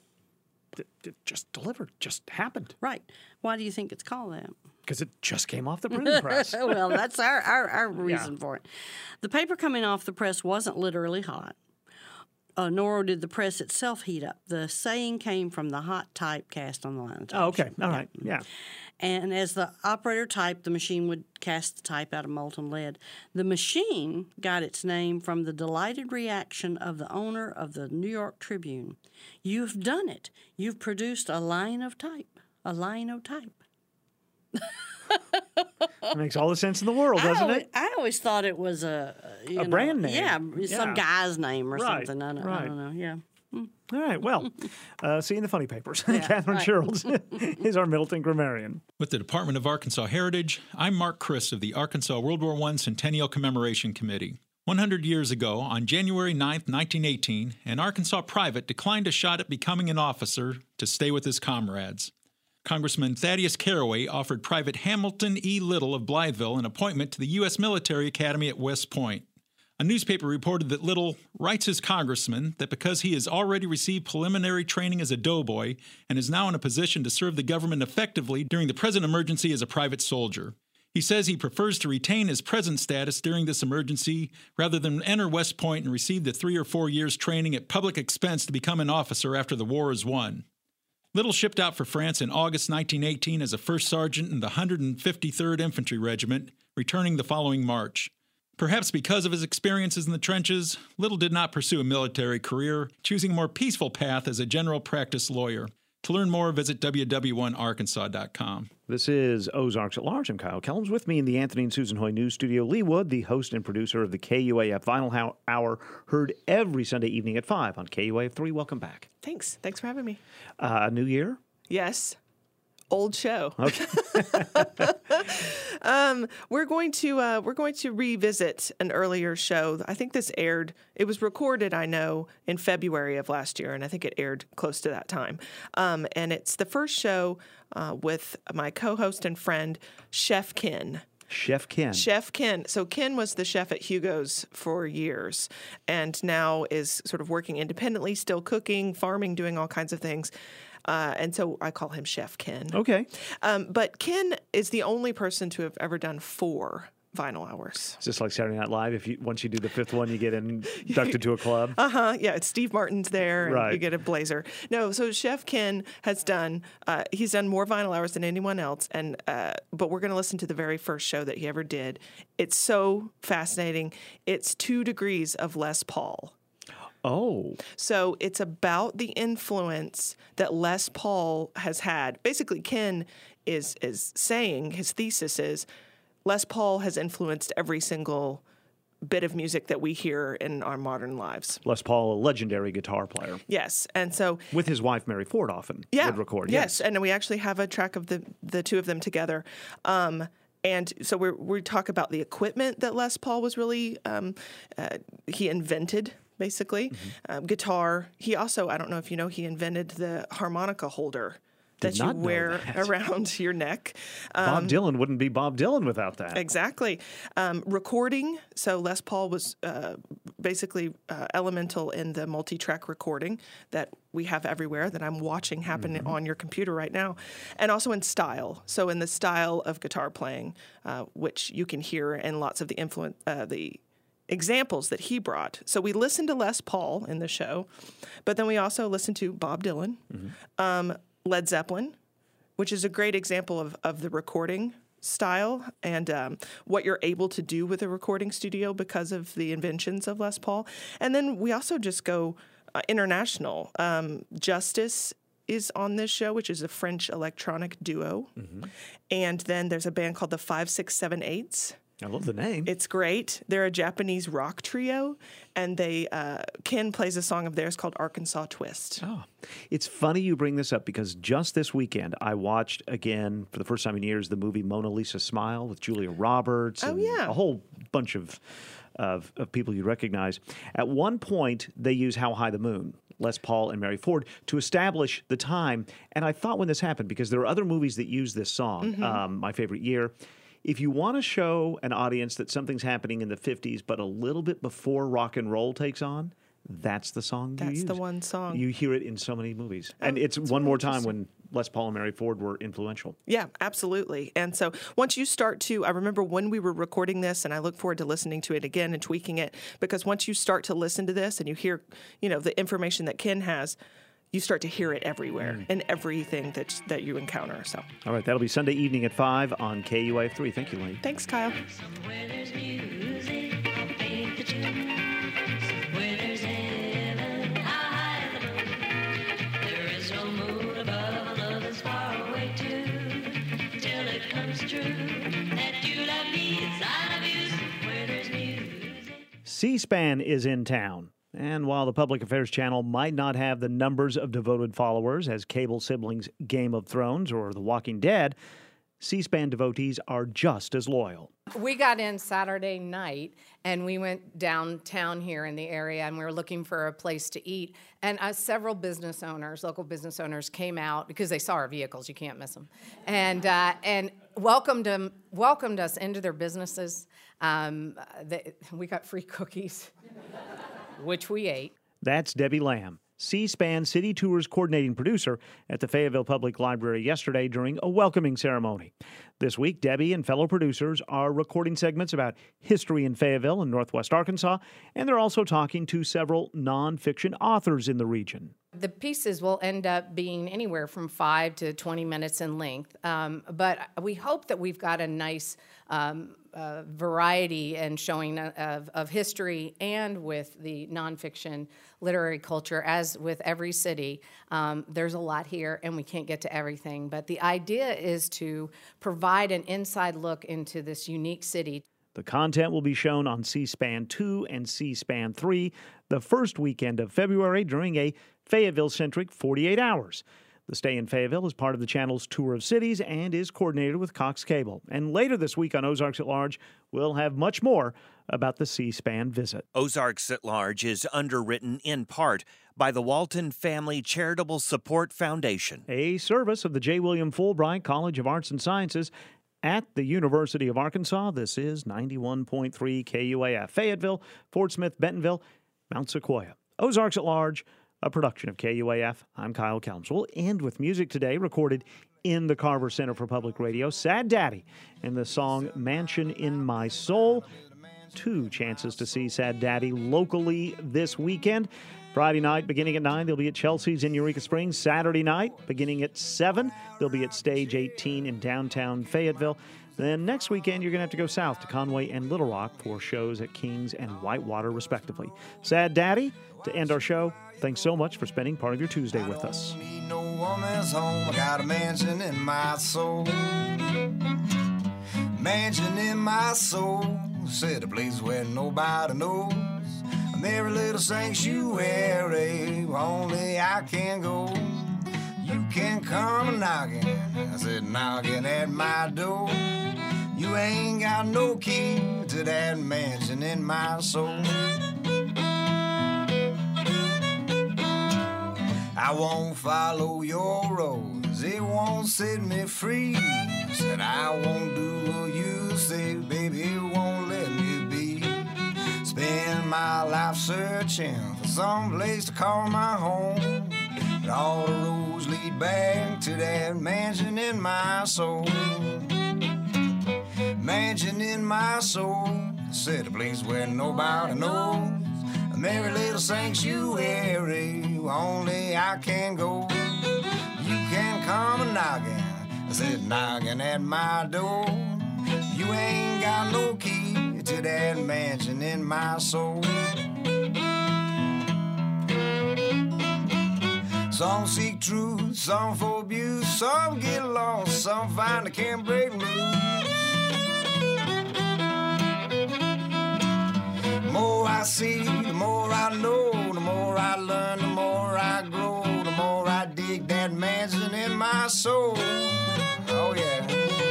It, it just delivered, just happened,
Right. Why do you think it's called that?
because it just came off the printing press.
Well, that's our, our, our reason for it. The paper coming off the press wasn't literally hot, uh, nor did the press itself heat up. The saying came from the hot type cast on the linotype.
Oh, okay.
machine.
All right. Yeah.
And as the operator typed, the machine would cast the type out of molten lead. The machine got its name from the delighted reaction of the owner of the New York Tribune. You've done it. You've produced a line of type. A linotype.
It makes all the sense in the world,
I
doesn't
always,
it?
I always thought it was a you
A
know,
brand name.
Yeah, some
Yeah.
guy's name or
Right,
something. I don't, I
right.
don't know. Yeah.
All right. Well, uh, see you in the funny papers.
Yeah,
Catherine
right.
Sherrills is our Middleton grammarian.
With the Department of Arkansas Heritage, I'm Mark Criss of the Arkansas World War One Centennial Commemoration Committee. one hundred years ago, on January ninth, nineteen eighteen, an Arkansas private declined a shot at becoming an officer to stay with his comrades. Congressman Thaddeus Caraway offered Private Hamilton E. Little of Blytheville an appointment to the U S Military Academy at West Point. A newspaper reported that Little writes his congressman that because he has already received preliminary training as a doughboy and is now in a position to serve the government effectively during the present emergency as a private soldier. He says he prefers to retain his present status during this emergency rather than enter West Point and receive the three or four years training at public expense to become an officer after the war is won. Little shipped out for France in August nineteen eighteen as a first sergeant in the one hundred fifty-third Infantry Regiment, returning the following March. Perhaps because of his experiences in the trenches, Little did not pursue a military career, choosing a more peaceful path as a general practice lawyer. To learn more, visit w w one arkansas dot com.
This is Ozarks at Large. I'm Kyle Kellums. With me in the Anthony and Susan Hoy News Studio, Lee Wood, the host and producer of the K U A F Vinyl Hour, heard every Sunday evening at five on K U A F three. Welcome back.
Thanks. Thanks for having me.
Uh, new year?
Yes. Old show.
Okay.
um, we're going to uh, we're going to revisit an earlier show. I think this aired. It was recorded, I know, in February of last year, and I think it aired close to that time. Um, and it's the first show uh, with my co-host and friend, Chef Ken.
Chef Ken.
Chef Ken. So Ken was the chef at Hugo's for years and now is sort of working independently, still cooking, farming, doing all kinds of things. Uh, and so I call him Chef Ken.
Okay.
Um, but Ken is the only person to have ever done four vinyl hours.
It's just like Saturday Night Live. If you once you do the fifth one, you get inducted to a club.
Uh huh. Yeah, it's Steve Martin's there, and
right.
You get a blazer. No, so Chef Ken has done. Uh, he's done more vinyl hours than anyone else, and uh, but we're going to listen to the very first show that he ever did. It's so fascinating. It's Two Degrees of Les Paul.
Oh.
So it's about the influence that Les Paul has had. Basically, Ken is is saying, his thesis is, Les Paul has influenced every single bit of music that we hear in our modern lives.
Les Paul, a legendary guitar player.
Yes, and so...
With his wife, Mary Ford, often
yeah,
would record.
Yes, yes, and we actually have a track of the, the two of them together. Um, and so we we talk about the equipment that Les Paul was really... Um, uh, he invented... basically. Mm-hmm. Um, guitar. He also, I don't know if you know, he invented the harmonica holder
Did
that you
not know
wear
that.
around your neck. Um,
Bob Dylan wouldn't be Bob Dylan without that.
Exactly. Um, recording. So Les Paul was uh, basically uh, elemental in the multi-track recording that we have everywhere, that I'm watching happen mm-hmm. on your computer right now. And also in style. So in the style of guitar playing, uh, which you can hear in lots of the influence, uh, the examples that he brought. So we listened to Les Paul in the show, but then we also listened to Bob Dylan, mm-hmm. um, Led Zeppelin, which is a great example of, of the recording style and um, what you're able to do with a recording studio because of the inventions of Les Paul. And then we also just go uh, international. Um, Justice is on this show, which is a French electronic duo. Mm-hmm. And then there's a band called the five six seven eights.
I love the name.
It's great. They're a Japanese rock trio, and they uh, Ken plays a song of theirs called Arkansas Twist.
Oh, it's funny you bring this up because just this weekend I watched again for the first time in years the movie Mona Lisa Smile with Julia Roberts.
Oh
and
yeah,
a whole bunch of, of of people you recognize. At one point, they use "How High the Moon." Les Paul and Mary Ford to establish the time, and I thought when this happened because there are other movies that use this song.
Mm-hmm.
Um, My Favorite Year. If you want to show an audience that something's happening in the fifties, but a little bit before rock and roll takes on, that's the song
That's
you use.
the one song.
You hear it in so many movies.
Oh,
and it's
that's
one
really
more time when Les Paul and Mary Ford were influential.
Yeah, absolutely. And so once you start to, I remember when we were recording this, and I look forward to listening to it again and tweaking it, because once you start to listen to this and you hear, you know, the information that Ken has, you start to hear it everywhere mm. in everything that that you encounter. So,
all right, that'll be Sunday evening at five on K U A F three. Thank you, Lee.
Thanks, Kyle.
C-SPAN is in town. And while the public affairs channel might not have the numbers of devoted followers as cable siblings Game of Thrones or The Walking Dead, C-SPAN devotees are just as loyal.
We got in Saturday night, and we went downtown here in the area, and we were looking for a place to eat. And uh, several business owners, local business owners, came out because they saw our vehicles. You can't miss them, and uh, and welcomed them, welcomed us into their businesses. Um, they, we got free cookies, which we ate.
That's Debbie Lamb, C-SPAN City Tours coordinating producer at the Fayetteville Public Library yesterday during a welcoming ceremony. This week, Debbie and fellow producers are recording segments about history in Fayetteville and Northwest Arkansas, and they're also talking to several nonfiction authors in the region.
The pieces will end up being anywhere from five to twenty minutes in length, um, but we hope that we've got a nice um, uh, variety and showing of, of history and with the nonfiction literary culture. As with every city, um, there's a lot here, and we can't get to everything. But the idea is to provide an inside look into this unique city.
The content will be shown on C-SPAN two and C-SPAN three the first weekend of February during a Fayetteville-centric forty-eight hours. The stay in Fayetteville is part of the channel's Tour of Cities and is coordinated with Cox Cable. And later this week on Ozarks at Large, we'll have much more about the C-SPAN visit.
Ozarks at Large is underwritten in part by the Walton Family Charitable Support Foundation,
a service of the J. William Fulbright College of Arts and Sciences at the University of Arkansas. This is ninety-one point three K U A F, Fayetteville, Fort Smith, Bentonville, Mount Sequoia. Ozarks at Large, a production of K U A F. I'm Kyle Kelms. We'll end with music today recorded in the Carver Center for Public Radio. Sad Daddy and the song Mansion in My Soul. Two chances to see Sad Daddy locally this weekend. Friday night, beginning at nine, they'll be at Chelsea's in Eureka Springs. Saturday night, beginning at seven, they'll be at Stage eighteen in downtown Fayetteville. Then next weekend, you're going to have to go south to Conway and Little Rock for shows at Kings and Whitewater, respectively. Sad Daddy, to end our show, thanks so much for spending part of your Tuesday with us.
I don't need no woman's home. I got a mansion in my soul. Mansion in my soul. Said a place where nobody knows. A merry little sanctuary, only I can go. You can come a knocking, I said knocking at my door. You ain't got no key to that mansion in my soul. I won't follow your roads, it won't set me free. Said I won't do what you say, baby, it won't let me be. Spend my life searching for some place to call my home. But all the roads lead back to that mansion in my soul. Mansion in my soul, said a place where nobody knows. A merry little sanctuary, only I can go. You can come a knocking, I said knocking at my door. You ain't got no key to that mansion in my soul. Some seek truth, some for abuse, some get lost, some find they can't break loose. The more I see, the more I know, the more I learn, the more I grow, the more I dig that mansion in my soul. Oh yeah.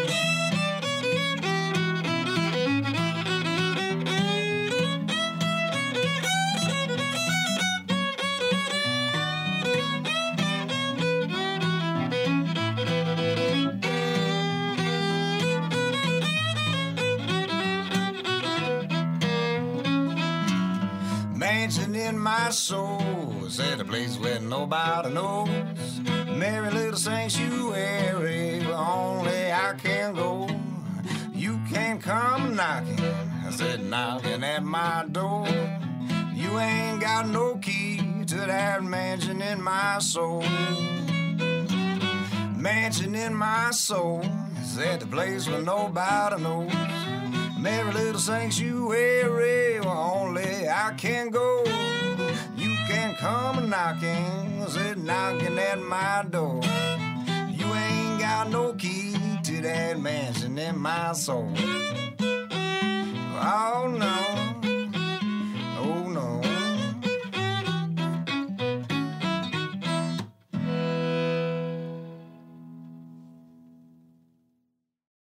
Mansion in my soul, said a place where nobody knows. Merry little sanctuary, only I can go. You can come knocking, I said knocking at my door. You ain't got no key to that mansion in my soul. Mansion in my soul, said the place where nobody knows. Merry little sanctuary, only I can go. You can come a knocking, said knocking at my door. You ain't got no key to that mansion in my soul. Oh no.